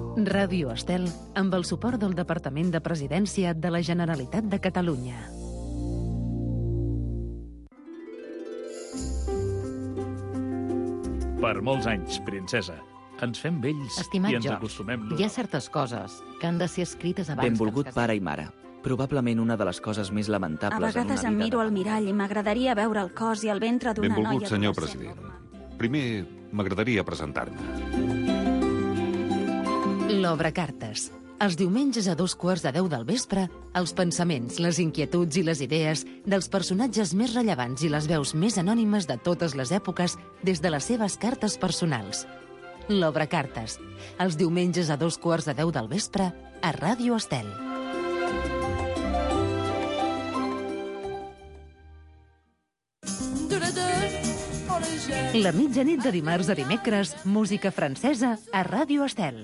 Ràdio Estel, amb el suport del Departament de Presidència de la Generalitat de Catalunya. Per molts anys, princesa. Ens fem vells Estimat i ens George, acostumem. hi ha certes coses que han de ser escrites abans Benvolgut que ens pare i mare. Probablement una de les coses més A lamentables en vegades una em vida... miro al mirall i m'agradaria veure el cos i el ventre d'una noia... Benvolgut, senyor adolescent president. normal. Primer, m'agradaria presentar-me. L'Obra Cartes. Els diumenges a 2:15 del vespre, els pensaments, les inquietuds i les idees dels personatges més rellevants i les veus més anònimes de totes les èpoques des de les seves cartes personals. L'Obra Cartes. Els diumenges a 2:15 del vespre a Ràdio Estel. La mitjanit de dimarts a dimecres, música francesa a Ràdio Estel.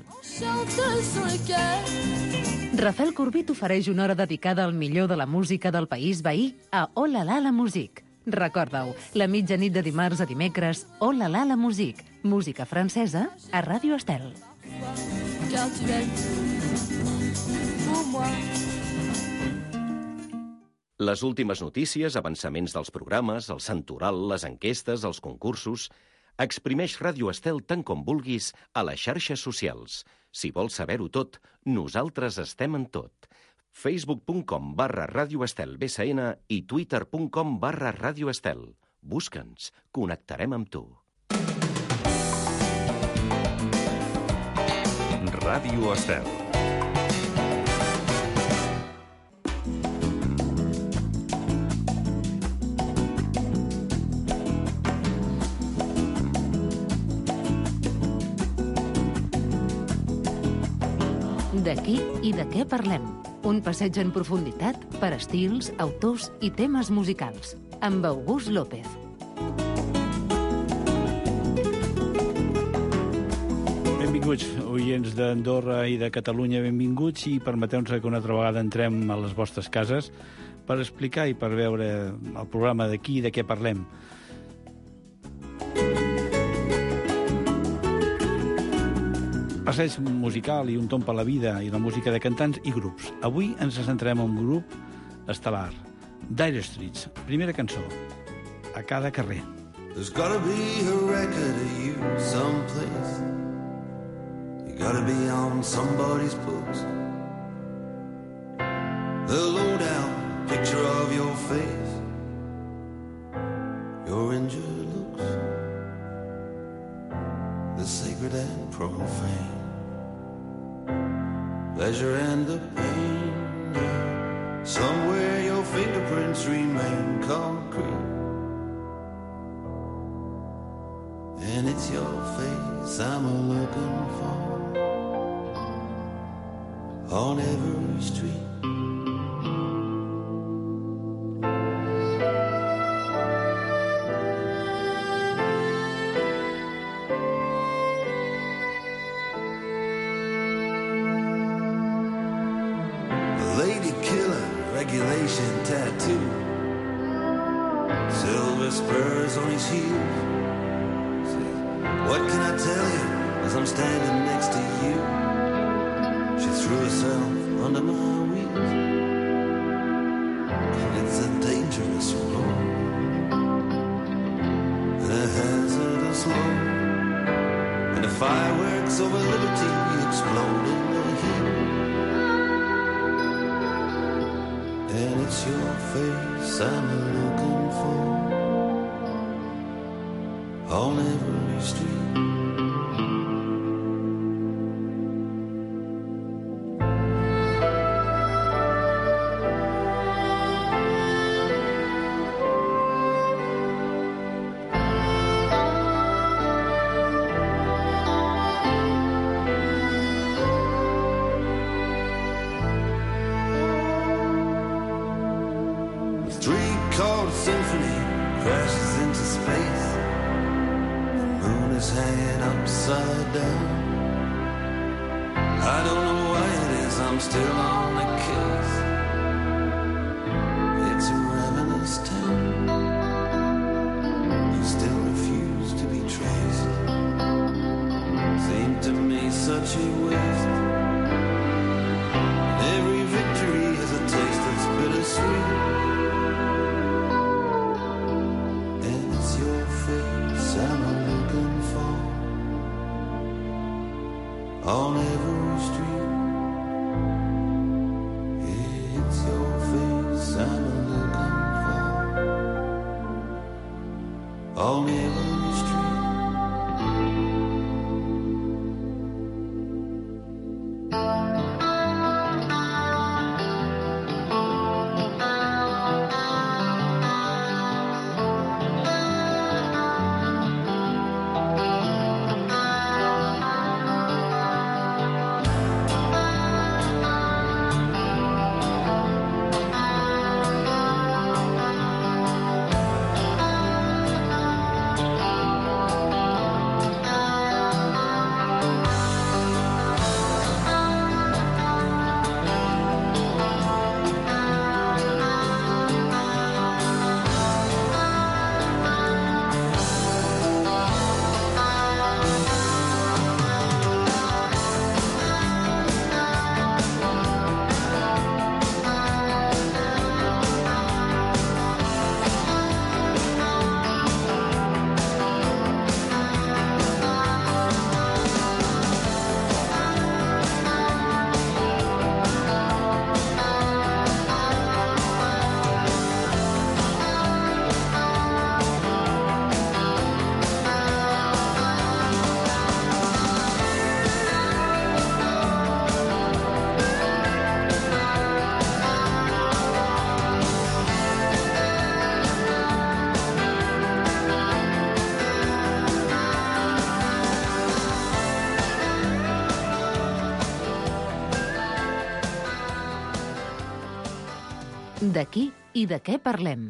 Rafael Corbí t'ofereix una hora dedicada al millor de la música del país veí a Oh la la musique. Recorda-ho, la mitjanit de dimarts a dimecres, Oh la la musique, música francesa a Ràdio Estel. Les últimes notícies, avançaments dels programes, el santoral, les enquestes, els concursos... Exprimeix Ràdio Estel tant com vulguis a les xarxes socials. Si vols saber-ho tot, nosaltres estem en tot. Facebook.com/Ràdio Estel BSN i Twitter.com/Ràdio Estel. Busca'ns, connectarem amb tu. Ràdio Estel. De qui i de què parlem? Un passeig en profunditat per estils, autors i temes musicals. Amb August López. Benvinguts, oients d'Andorra i de Catalunya, benvinguts, i permeteu-nos que una altra vegada entrem a les vostres cases per explicar i per veure el programa de qui i de què parlem. Passeig musical i un tomb per la vida i la música de cantants i grups. Avui ens centrem en un grup estel·lar. Dire Straits, primera cançó, A cada carrer. There's gotta be a record of you someplace. You gotta be on somebody's books. The low-down picture of your face, your injured looks, the sacred and profane, pleasure and the pain. Somewhere your fingerprints remain concrete, and it's your face I'm looking for on every street. Regulation tattoo, silver spurs on his heels. Say, what can I tell you as I'm standing next to you? She threw herself under my wheels, and it's a dangerous road, and a hazardous load, and the fireworks over liberty explode in the heat. And it's your face I'm looking for on every street. Three-chord symphony crashes into space. The moon is hanging upside down. I don't know why it is I'm still on the case. It's a ravenous town. You still refuse to be traced. Seemed to me such a waste. on every street. It's your face I'm looking for on every street. D'aquí i de què parlem.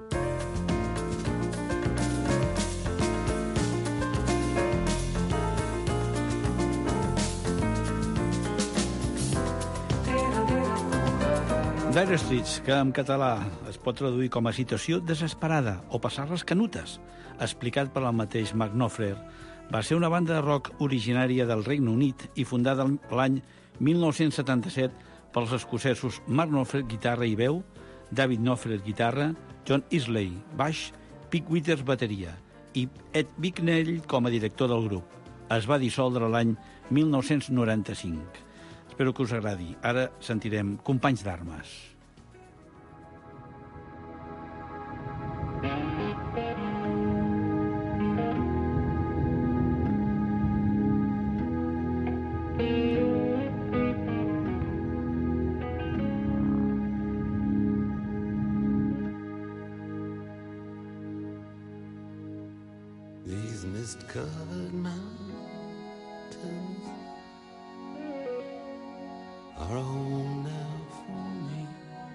Dire Straits, que en català es pot traduir com a situació desesperada o passar les canutes, explicat per el mateix Mark Knopfler, va ser una banda de rock originària del Regne Unit i fundada l'any 1977 pels escocesos Mark Knopfler, guitarra i veu, David Knopfler, guitarra, John Isley, baix, Pete Withers, bateria, i Ed Bicknell com a director del grup. Es va dissoldre l'any 1995. Espero que us agradi. Ara sentirem Companys d'Armes. These mist-covered mountains are a home now for me,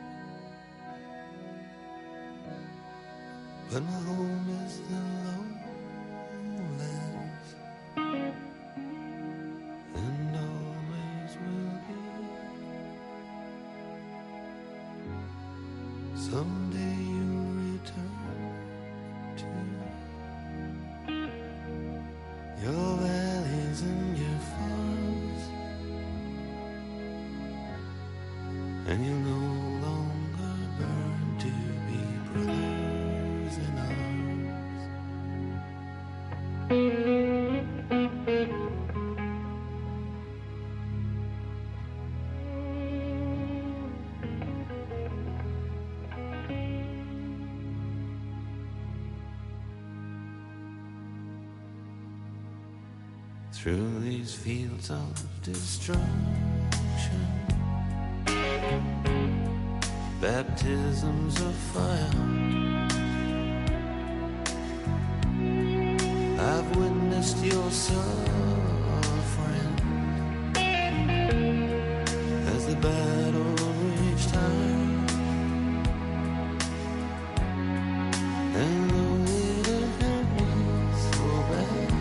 but my home is the lowlands, and always will be. Someday you'll return to your valleys and your farms, and you'll no longer burn to be brothers in arms. Through these fields of destruction, baptisms of fire, I've witnessed your suffering as the battle raged high, and though it hurt me so bad,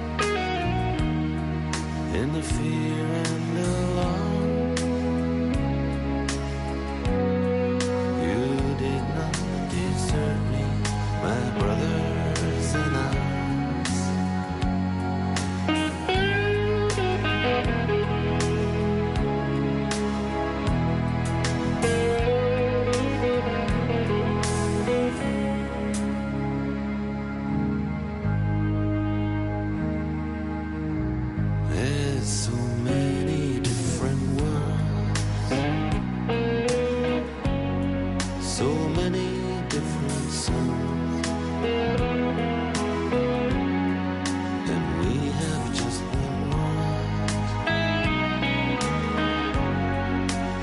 in the fear and alarm, you did not desert me, my brothers in arms.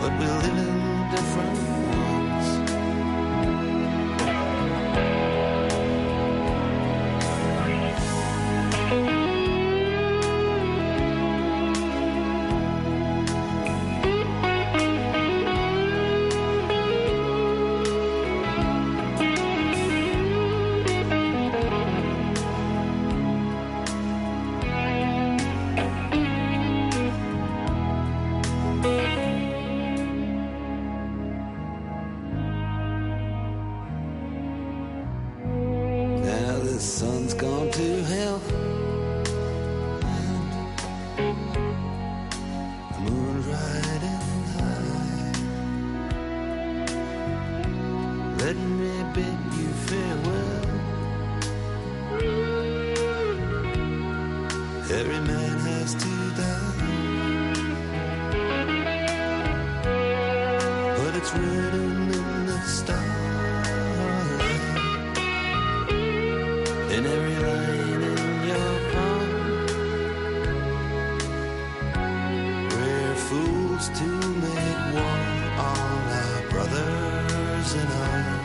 but we live in different ones. Now the sun's gone to hell, and the moon's riding high. Let me bid you farewell. Every man has to die, but it's written in the stars. In every line in your palm, we're fools to make war on our brothers in arms.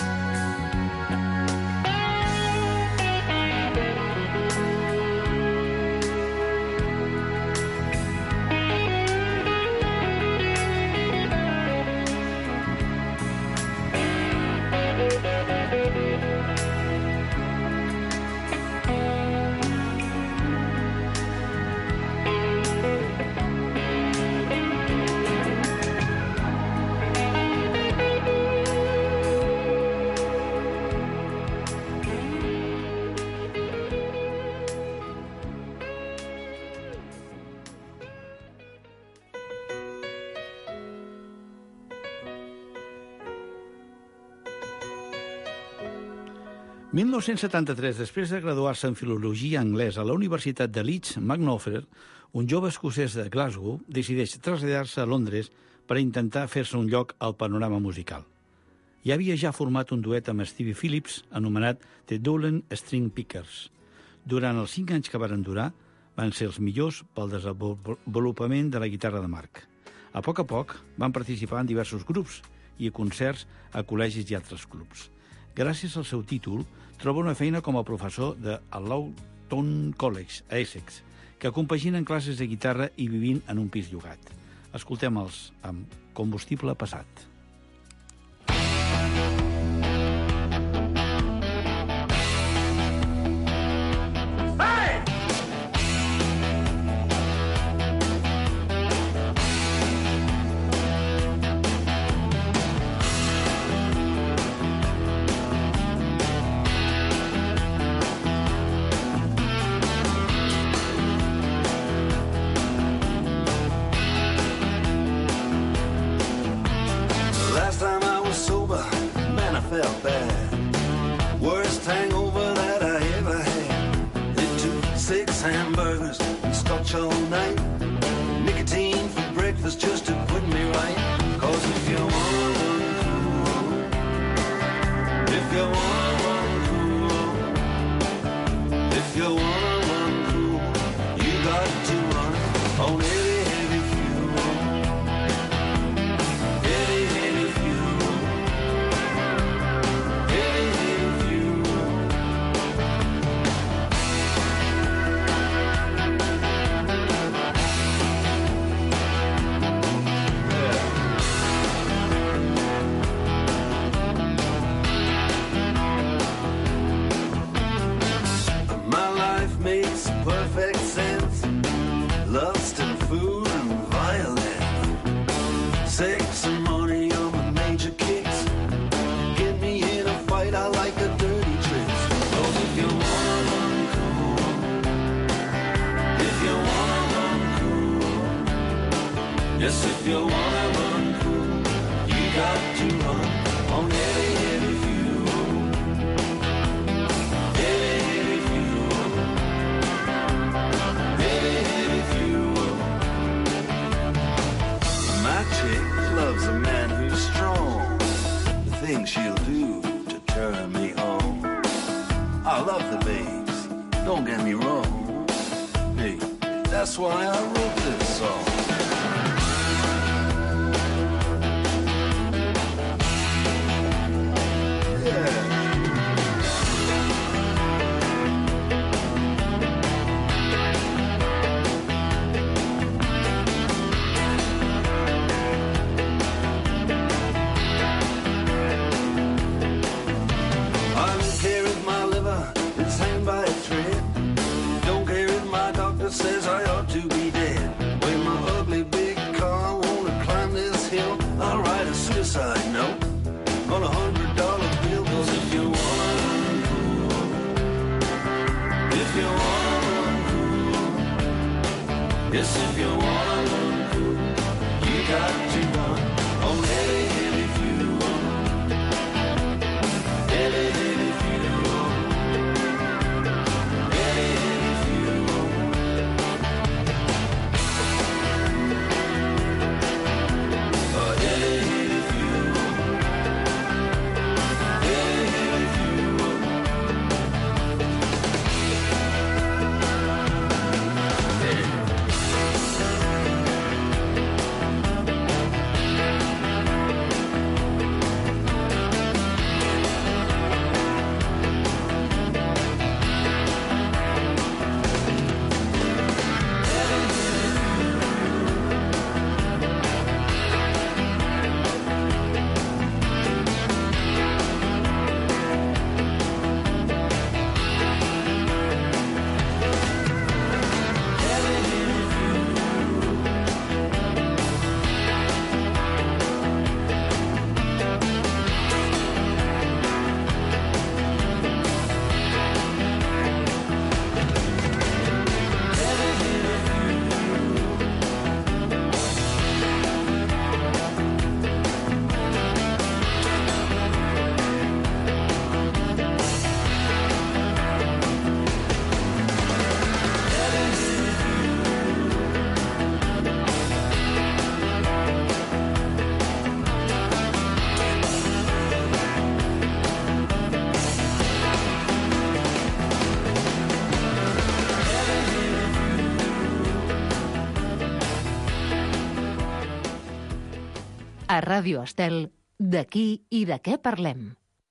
En 1973, després de graduar-se en Filologia Anglesa a la Universitat de Leeds, McNaughter, un jove escocès de Glasgow, decideix traslladar-se a Londres per intentar fer-se un lloc al panorama musical. Ja havia format un duet amb Stevie Phillips anomenat The Dolan String Pickers. Durant els 5 anys que varen durar, van ser els millors pel desenvolupament de la guitarra de Mark. A poc van participar en diversos grups i a concerts a col·legis i altres clubs. Gràcies al seu títol, troba una feina com a professor de Loughton College, a Essex, que compaginen classes de guitarra i vivint en un pis llogat. Escoltem-los amb Combustible passat. Felt bad. Worst hangover that I ever had. It took 6 hamburgers and scotch all night. Nicotine for breakfast just to put me right. 'Cause if you want one cool, if you want one cool, if you want one cool, you got to run on heavy, heavy fuel. Heavy, heavy fuel. Makes perfect sense. Lust and food and violence. Sex and money are my major kicks. Get me in a fight, I like the dirty tricks. Oh, if you want one cool, if you want one cool, yes, if you want one cool, you got to run on heavy, heavy fuel. Heavy, heavy fuel. My chick loves a man who's strong. The things she'll do to turn me on. I love the babes, don't get me wrong. Hey, that's why I wrote this song. A Ràdio Estel, d'aquí i de què parlem.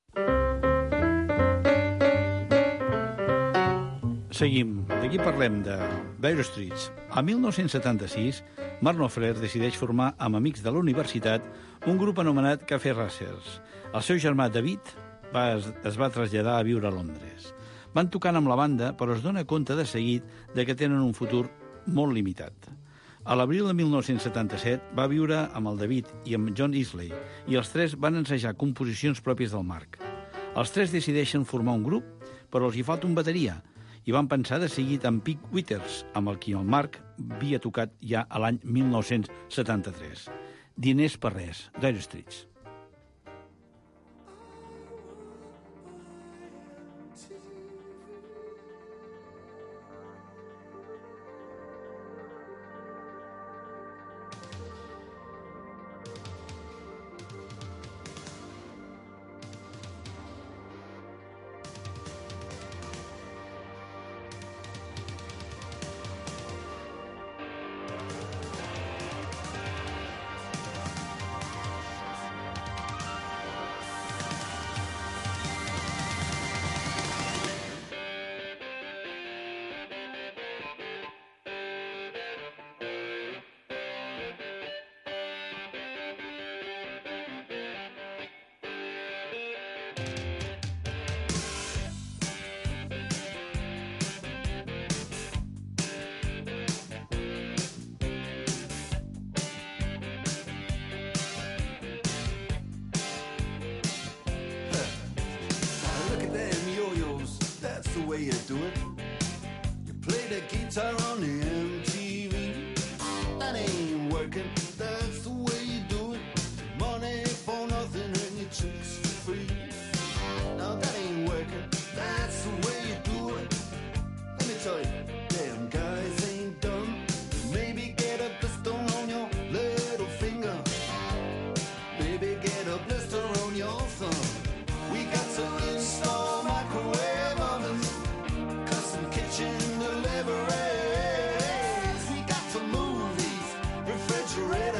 Seguim. D'aquí parlem de Dire Straits. A 1976, Mark Knopfler decideix formar amb amics de la universitat un grup anomenat Café Racers. El seu germà David es va traslladar a viure a Londres. Van tocant amb la banda, però es dona compte de seguit de que tenen un futur molt limitat. A l'abril de 1977 va viure amb el David i amb John Isley i els tres van ensejar composicions pròpies del Mark. Els tres decideixen formar un grup, però els hi falta un bateria i van pensar de seguir amb Pete Withers, amb el qui el Mark havia tocat ja a l'any 1973. Diners per res, Dire Straits. way you do it. You play the guitar on the MTV. That ain't working, that's the way you do it. Money for nothing and your chicks for free. Now that ain't working, that's the way you do it. Let me tell you, damn guys ain't dumb. Maybe get a blister on your little finger. Maybe get a blister on your thumb. We got to install microwave ovens, custom kitchen deliveries. We got to move these refrigerators.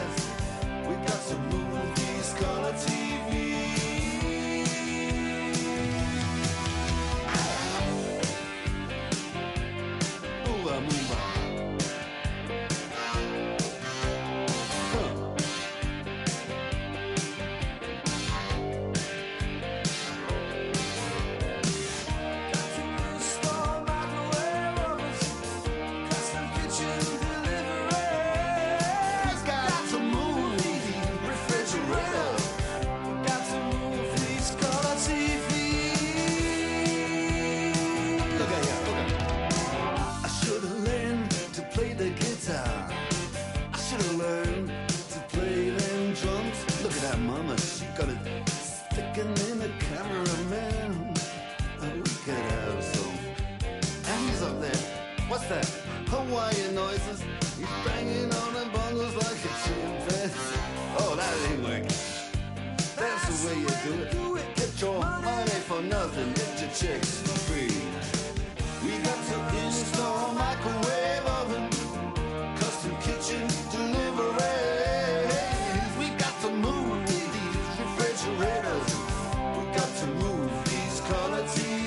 do it. Get your money for nothing, get your chicks for free. We got to install microwave oven, custom kitchen deliveries. We got to move these refrigerators. We got to move these color TVs.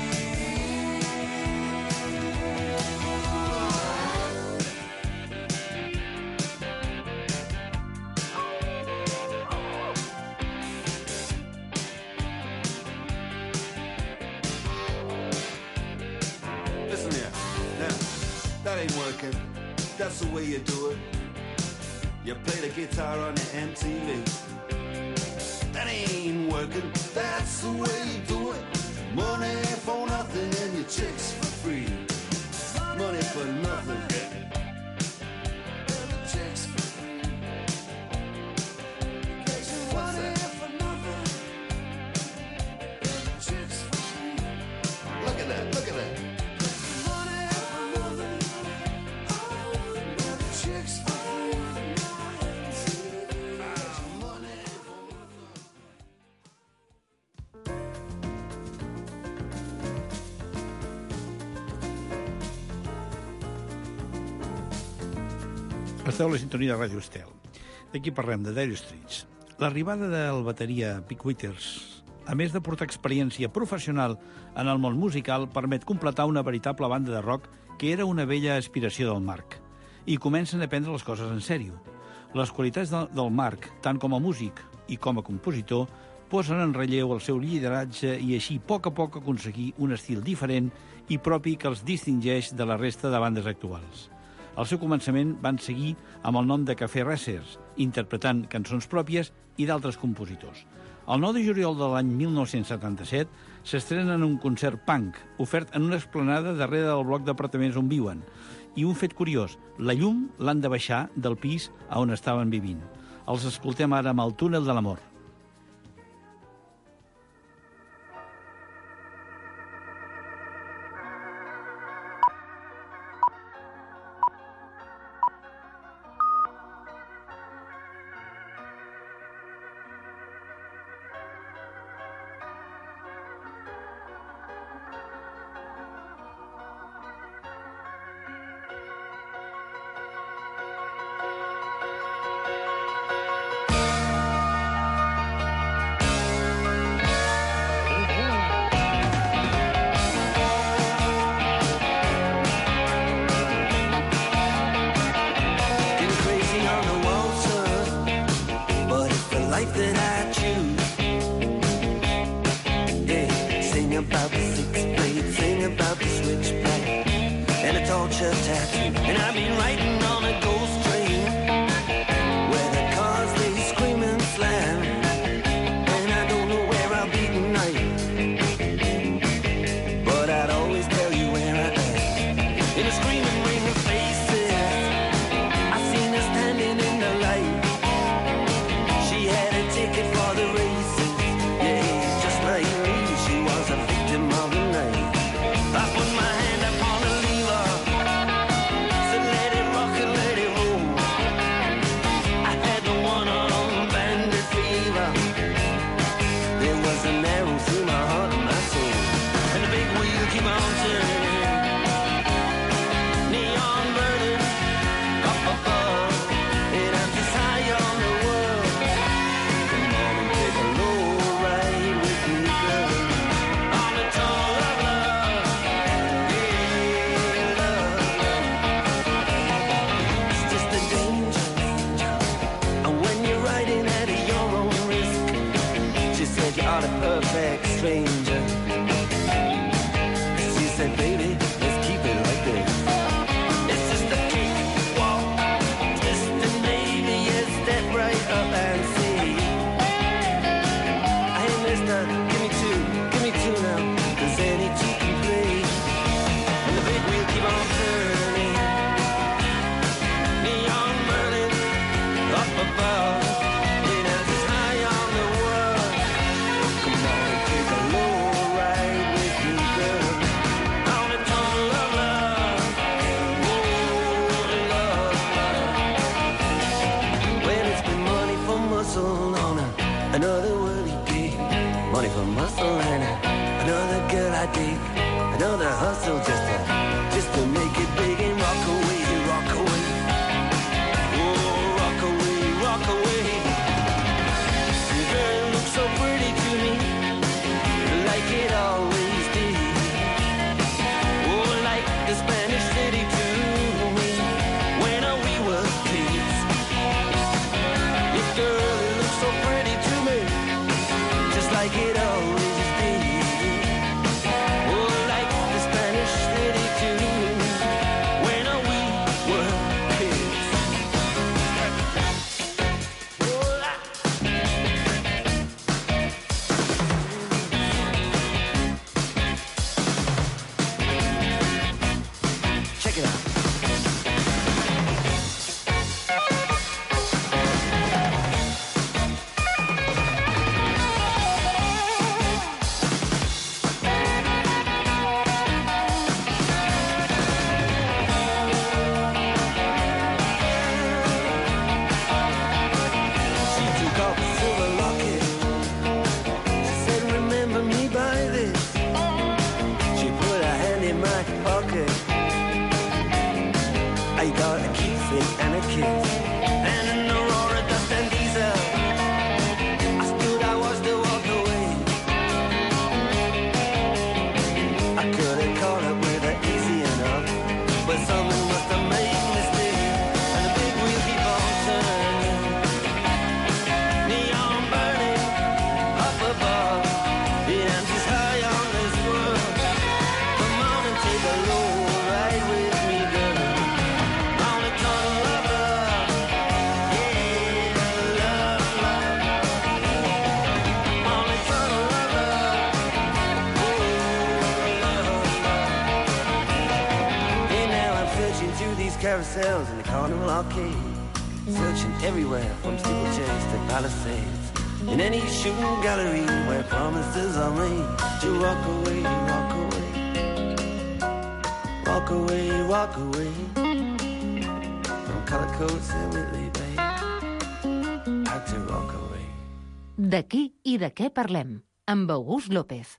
Listen here, now, that ain't working. That's the way you do it. You play the guitar on the MTV. That ain't working. That's the way you do it. Money for nothing and your chicks for free. Money for nothing. And the chicks for free. What's that? For nothing. And the chicks for free. Look at that, look at that. Money for nothing. And the chicks for free. Money for nothing. Esteu a la sintonia de Ràdio Estel. D'aquí parlem de Dire Straits. L'arribada del bateria Pete Withers, a més de portar experiència professional en el món musical, permet completar una veritable banda de rock que era una vella aspiració del Mark. I comencen a prendre les coses en sèrio. Les qualitats del Mark, tant com a músic i com a compositor, posen en relleu el seu lideratge i així, a poc aconseguir un estil diferent i propi que els distingeix de la resta de bandes actuals. Al seu començament van seguir amb el nom de Café Racers, interpretant cançons pròpies i d'altres compositors. El 9 de juliol de l'any 1977 s'estrenen en un concert punk, ofert en una esplanada darrere del bloc d'apartaments on viuen. I un fet curiós, la llum l'han de baixar del pis a on estaven vivint. Els escoltem ara amb el Túnel de l'Amor. Another worthy day. a muscle and another girl I date, another hustle just to make it big and rock away, rock away. Oh, rock away, rock away. Your girl looks so pretty to me, like it always did. Oh, like the Spanish city to me when we were kids. Your girl looks so pretty to me, just like it always did. Oh, like the Spanish city to me when we were kids. Oh, check it out. She took off the silver locket. She said, remember me by this. She put her hand in my pocket. I got a keepsake and a kiss. And an Aurora dust and diesel. I stood, I watched her walk away. I could have caught up with her easy enough, but someone must have made a mistake. And the big wheel keep on turning. Neon burning up above. Yeah, I'm just high on this world. Come on and take a low ride with me, girl. On a tunnel of love. Yeah, love, love. On a tunnel of love. Oh, love, love. Hey, now I'm searching through these carousels in the Carnival Arcade. Searching everywhere from steeplechase to palisades. In any shooting gallery where promises are made to walk away, walk away. Walk away, walk away. From color coats and Whitley Bay. Had to walk away. D'aquí i de què parlem? Amb August López.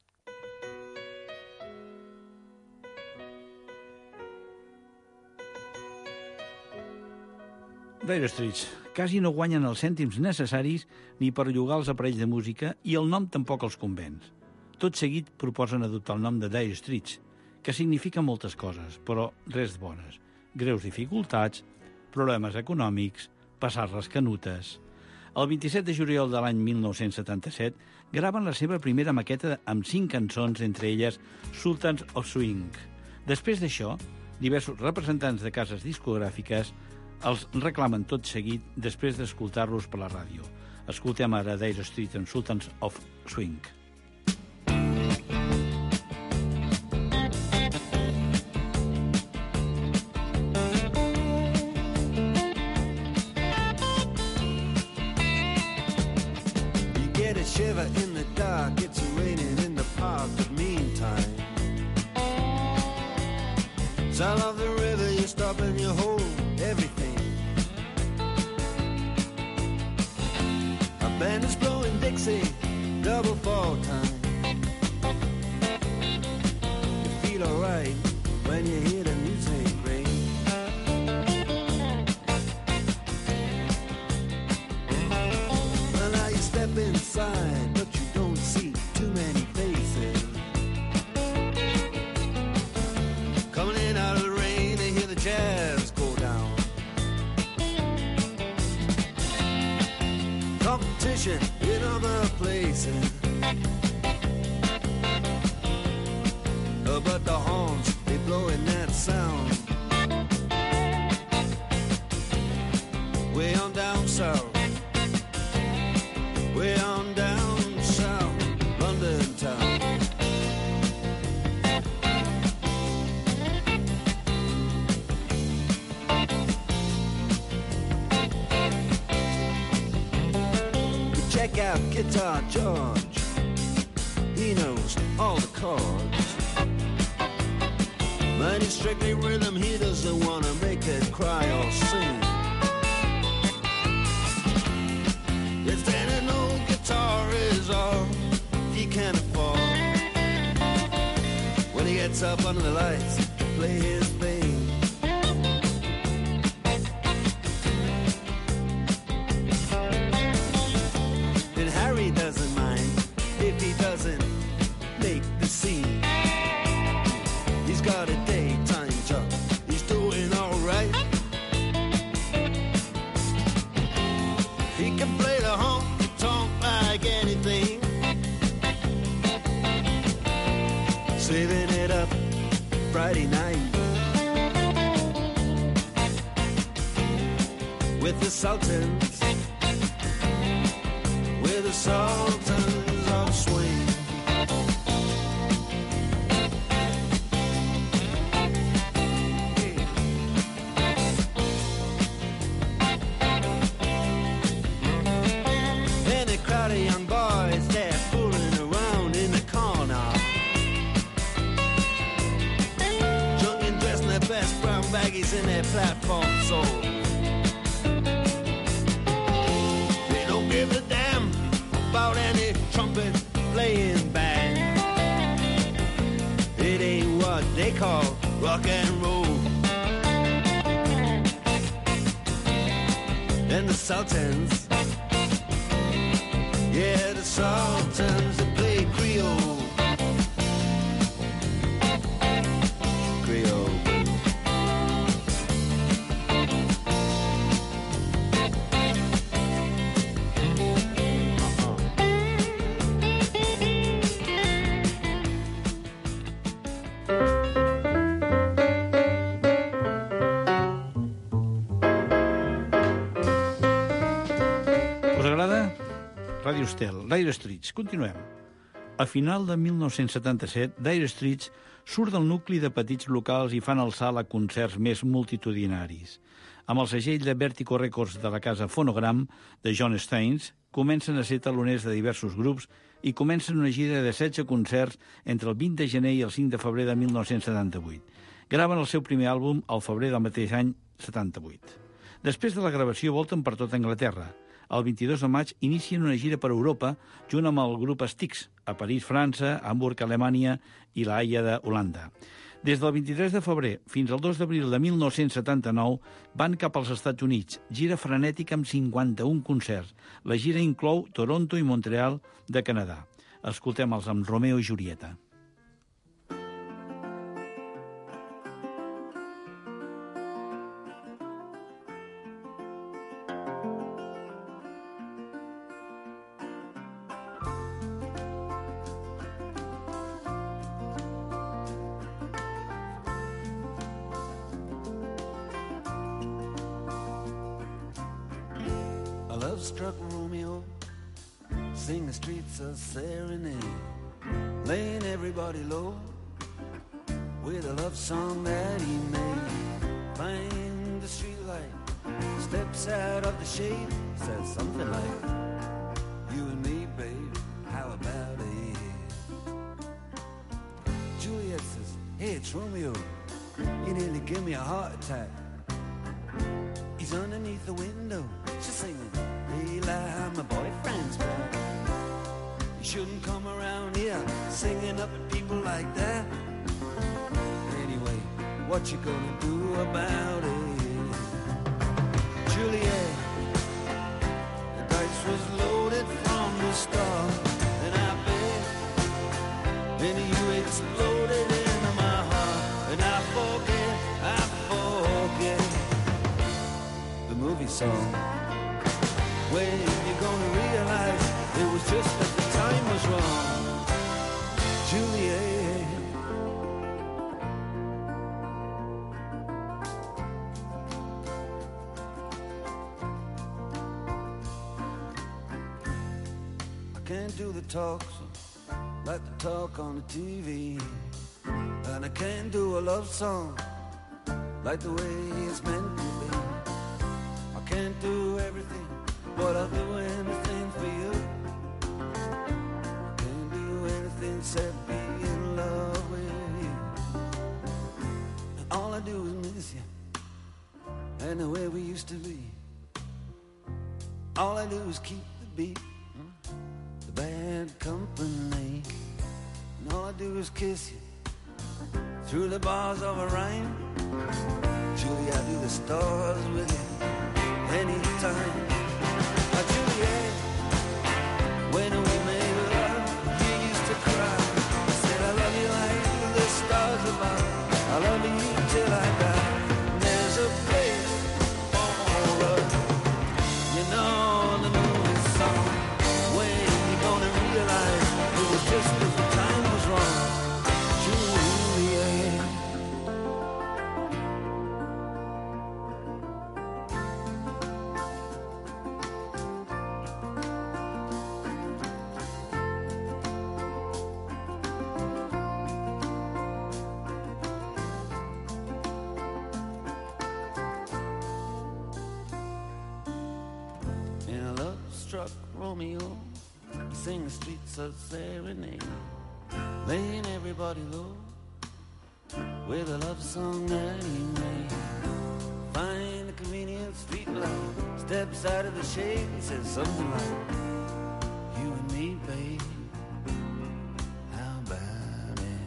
Dire Straits quasi no guanyen els cèntims necessaris ni per llogar els aparells de música i el nom tampoc els convenç. Tot seguit proposen adoptar el nom de Dire Straits, que significa moltes coses, però res bones. Greus dificultats, problemes econòmics, passar les canutes. El 27 de juliol de l'any 1977 graven la seva primera maqueta amb 5 cançons, entre elles Sultans of Swing. Després d'això, diversos representants de cases discogràfiques els reclamen tot seguit després d'escoltar-los per la ràdio. Escoltem ara Dire Straits and Sultans of Swing. You get a shiver in the dark, it's raining in the park, but meantime, sound of the river, you stop and you hold everything. A band is blowing Dixie, double fall time. You feel alright when you hear the music ring. Well, now you step inside, but you don't see too many faces. Coming in out of the rain, they hear the jazz go down. Competition in other places, but the horns, they blowing that sound. Way on down south, way on down south, London town. Check out Guitar George, he knows all the chords. But it's strictly rhythm, he doesn't want to make it cry or sing. If then an old guitar is all he can gets up under the lights to play his thing. And Harry doesn't mind if he doesn't make the scene. He's got a daytime job, he's doing all right. He can play the honky-tonk like anything, saving it up Friday night with the Sultans, with the Sultans of Swing. And a crowd of young boys, they're fooling around in the corner, drunk and dressed in their best brown baggies in their platform soles. They don't give a damn about any trumpet playing band. It ain't what they call rock and roll. And the Sultans, yeah, the Sultans, they play Creole. Creole. Us agrada? Ràdio Estel, Dire Straits. Continuem. A final de 1977, Dire Straits surt del nucli de petits locals i fan el salt a concerts més multitudinaris. Amb el segell de Vertigo Records de la casa Phonogram de John Staines, comencen a ser taloners de diversos grups i comencen una gira de 16 concerts entre el 20 de gener i el 5 de febrer de 1978. Graven el seu primer àlbum al febrer del mateix any 78. Després de la gravació volten per tota Anglaterra. El 22 de maig inicien una gira per Europa junt amb el grup Styx, a París, França, Hamburg, Alemanya i la Haia de Holanda. Des del 23 de febrer fins al 2 d'abril de 1979 van cap als Estats Units, gira frenètica amb 51 concerts. La gira inclou Toronto i Montreal de Canadà. Escoltem-els amb Romeo i Julieta. Love-struck Romeo, sing the streets a serenade, laying everybody low with a love song that he made. Find the streetlight, steps out of the shade, says something like, you and me, babe, how about it? Juliet says, hey, it's Romeo, you nearly give me a heart attack. He's underneath the window, she's singing, Eli, my boyfriend's back. You shouldn't come around here singing up at people like that. Anyway, what you gonna do about it? Juliet, the dice was loaded from the start, and I bet, and you exploded into my heart, and I forget the movie song. When you're gonna realize it was just that the time was wrong, Juliet. I can't do the talks like the talk on the TV, and I can't do a love song like the way it's meant to be. I can't do everything, but I'll do anything for you. I can't do anything except be in love with you. And all I do is miss you, and the way we used to be. All I do is keep the beat, the bad company. And all I do is kiss you through the bars of a rhyme. Julie, I'd do the stars with you anytime. Juliet, when we made love, you used to cry. You said, I love you like the stars above. I love you till I die. There's a place for us, you know, the movie song. When you're gonna realize it was just that the time was wrong. Juliet. Struck Romeo, sing the streets of serenade, laying everybody low with a love song that he made. Find a convenient street light, steps out of the shade and says something like, you and me, babe, how about it?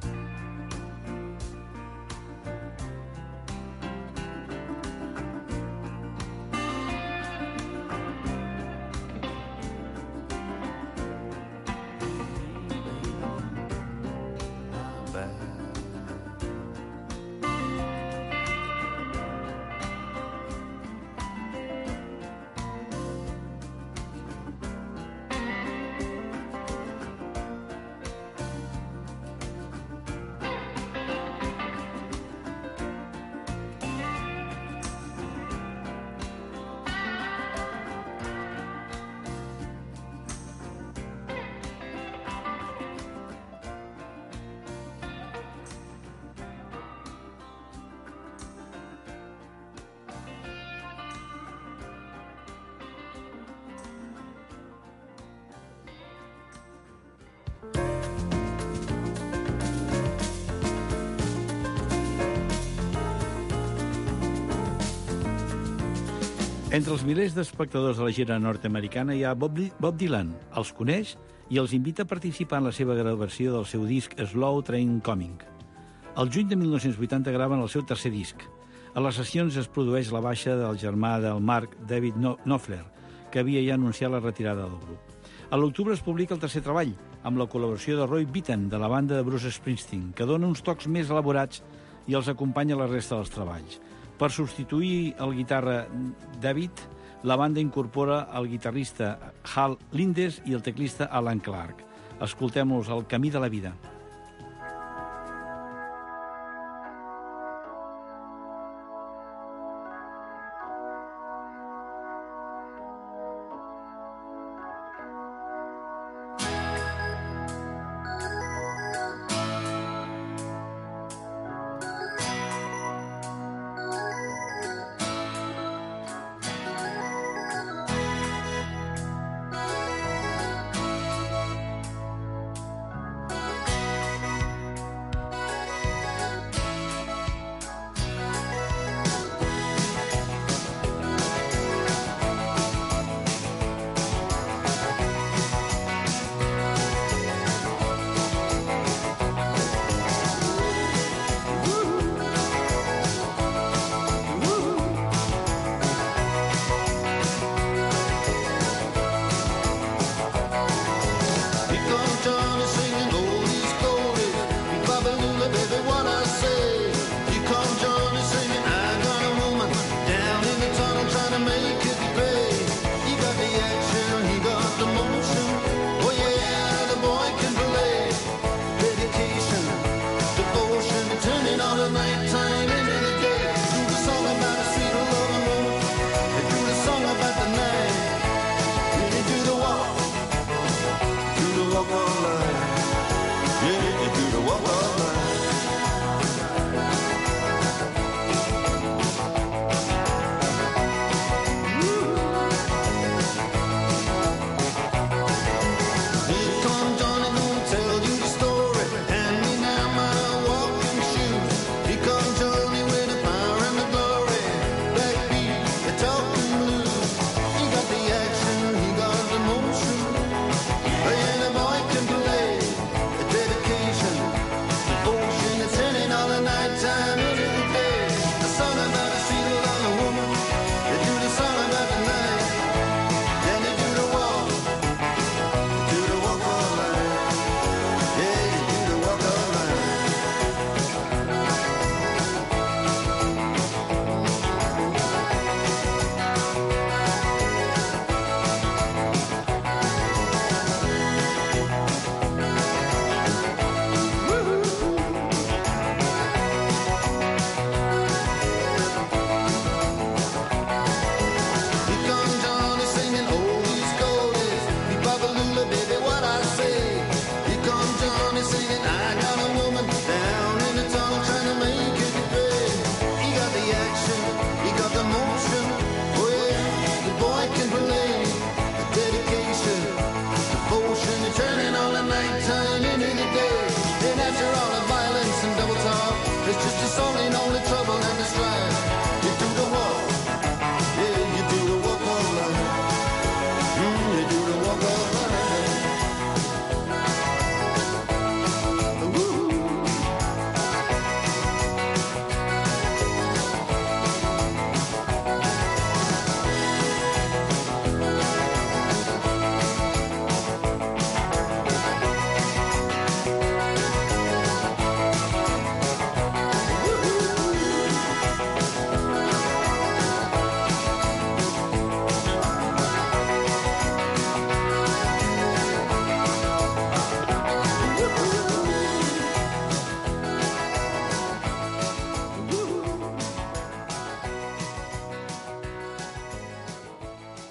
Entre els milers d'espectadors de la gira nord-americana hi ha Bob Dylan. Els coneix i els invita a participar en la seva gravació del seu disc Slow Train Coming. El juny de 1980 graven el seu tercer disc. A les sessions es produeix la baixa del germà del Mark, David Knopfler, que havia ja anunciat la retirada del grup. A l'octubre es publica el tercer treball, amb la col·laboració de Roy Bittan, de la banda de Bruce Springsteen, que dona uns tocs més elaborats i els acompanya a la resta dels treballs. Per substituir el guitarra David, la banda incorpora el guitarrista Hal Lindes i el teclista Alan Clark. Escoltem-los El camí de la vida.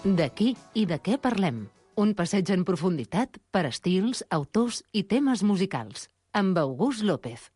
De qui i de què parlem? Un passeig en profunditat per estils, autors i temes musicals. Amb August López.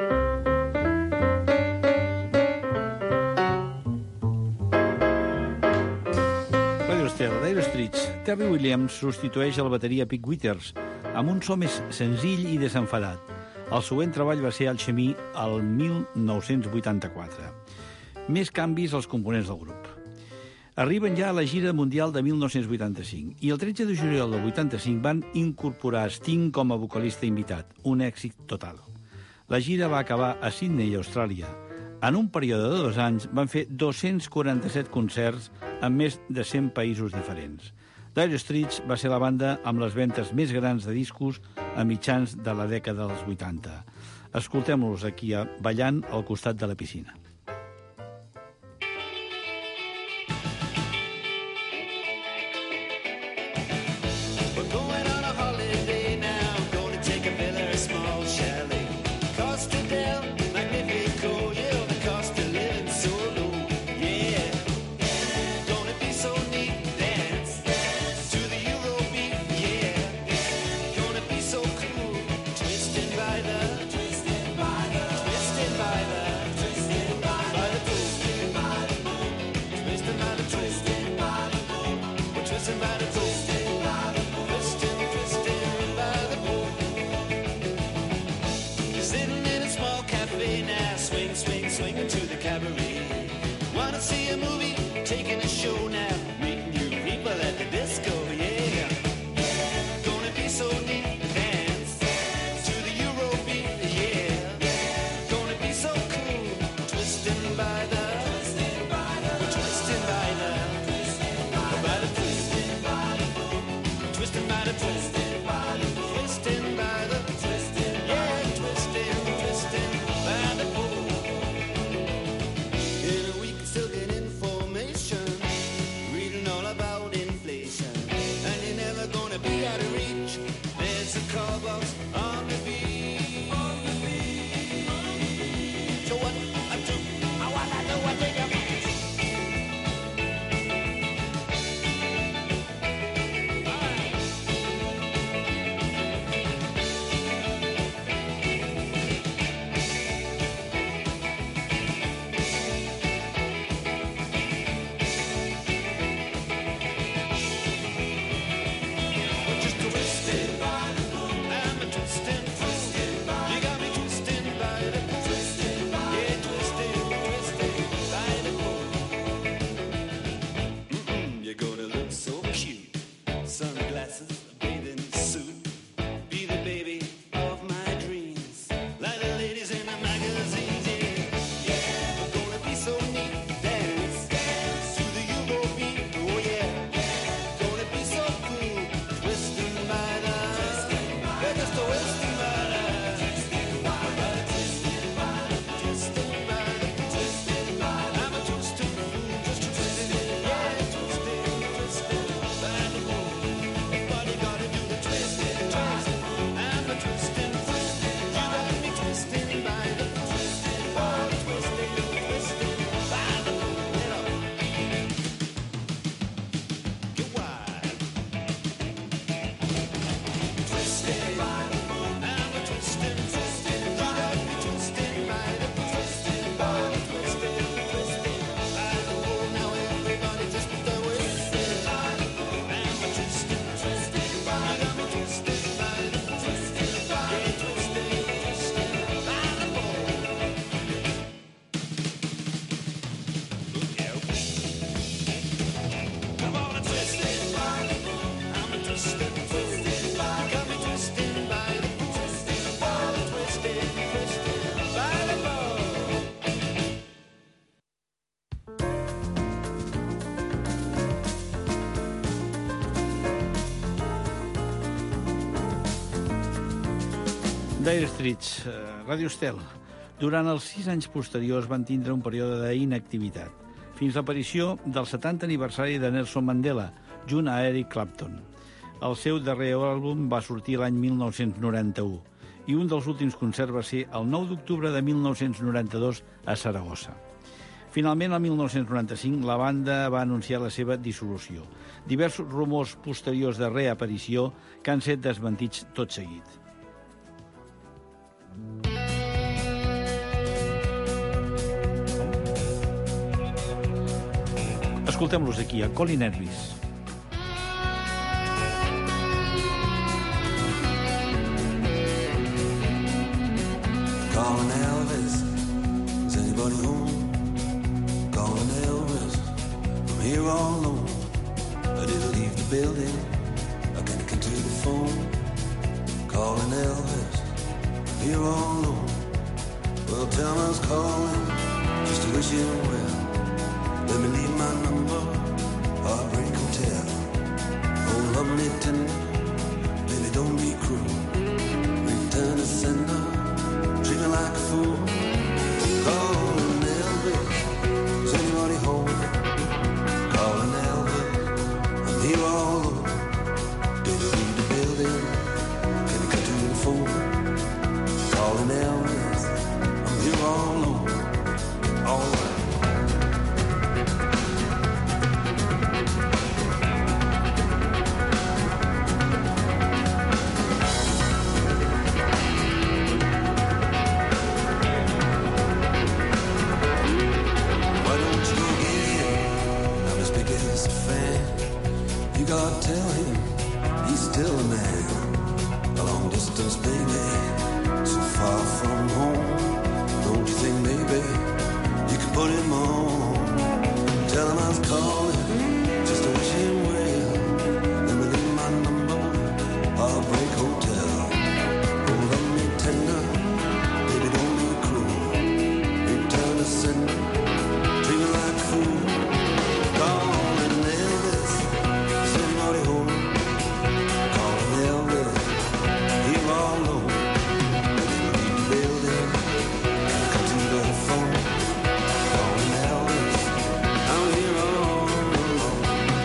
Radio Estel, Dire Straits. Terry Williams substitueix el bateria Pete Withers amb un so més senzill i desenfadat. El següent treball va ser Alchemy el 1984. Més canvis als components del grup. Arriben ja a la gira mundial de 1985 i el 13 de juliol del 85 van incorporar Sting com a vocalista invitat, un èxit total. La gira va acabar a Sydney, Austràlia. En un període de 2 anys van fer 247 concerts en més de 100 països diferents. Dire Straits va ser la banda amb les ventes més grans de discos a mitjans de la dècada dels 80. Escoltem-los aquí ballant al costat de la piscina. Dire Straits, Radio Estel. Durant els 6 anys posteriors van tindre un període d'inactivitat, fins l'aparició del 70 aniversari de Nelson Mandela, junt a Eric Clapton. El seu darrer àlbum va sortir l'any 1991 i un dels últims concerts va ser el 9 d'octubre de 1992 a Saragossa. Finalment, el 1995, la banda va anunciar la seva dissolució. Diversos rumors posteriors de reaparició que han set desmentits tot seguit. Escoltem-los aquí, a Colin Elvis. Calling Elvis, is anybody home? Calling Elvis, I'm here all alone. I didn't leave the building, I can't get to the phone. Calling Elvis, I'm here all alone. Well, tell me I was calling, just to wish him well. Let me leave my number, Heartbreak Hotel. Oh, love me tender, baby, don't be cruel. Return to sender, treat me like a fool. Calling Elvis, is anybody home? Calling Elvis, I'm here all alone. Didn't leave the building, can you cut to the phone? Calling Elvis, I'm here all alone. All right. God, tell him he's still a man. A long distance baby, so far from home. Don't you think maybe you could put him on? Tell him I was calling just to wish him well. Let me leave my number, Heartbreak Hotel. Oh, love me tender, baby, don't be cruel. Return to sender, treat me like a fool. Calling Elvis, is anybody home? Calling Elvis, here all alone. Leave the building, come to the phone. Calling Elvis, I'm here all alone.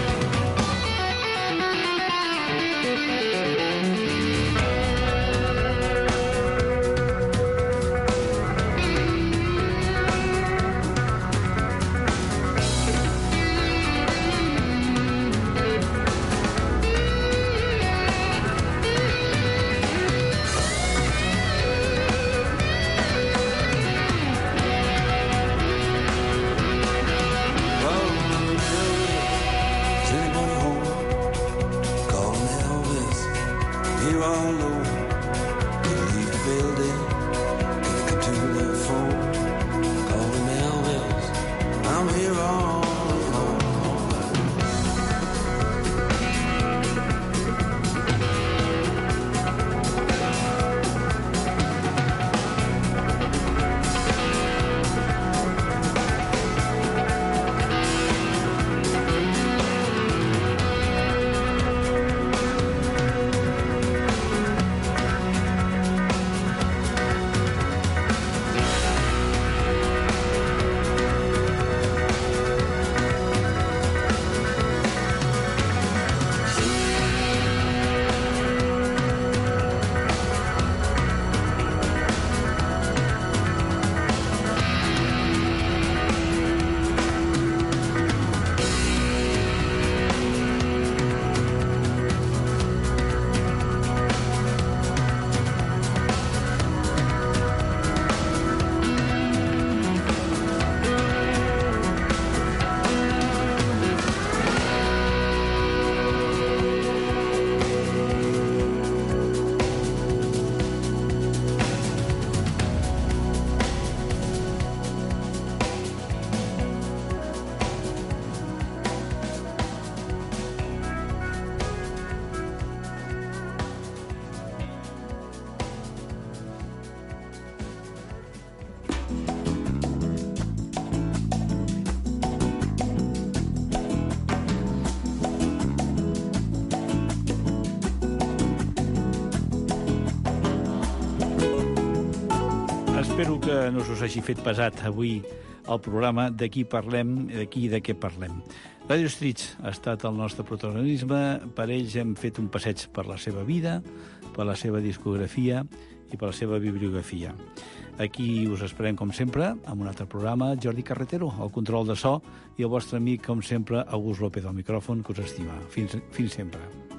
Espero que no us hagi fet pesat avui el programa de qui parlem, de qui i de què parlem. Radio Streets ha estat el nostre protagonisme. Per ells hem fet un passeig per la seva vida, per la seva discografia i per la seva bibliografia. Aquí us esperem, com sempre, amb un altre programa. Jordi Carretero, al control de so, i el vostre amic, com sempre, August López, al micròfon, que us estima. Fins sempre.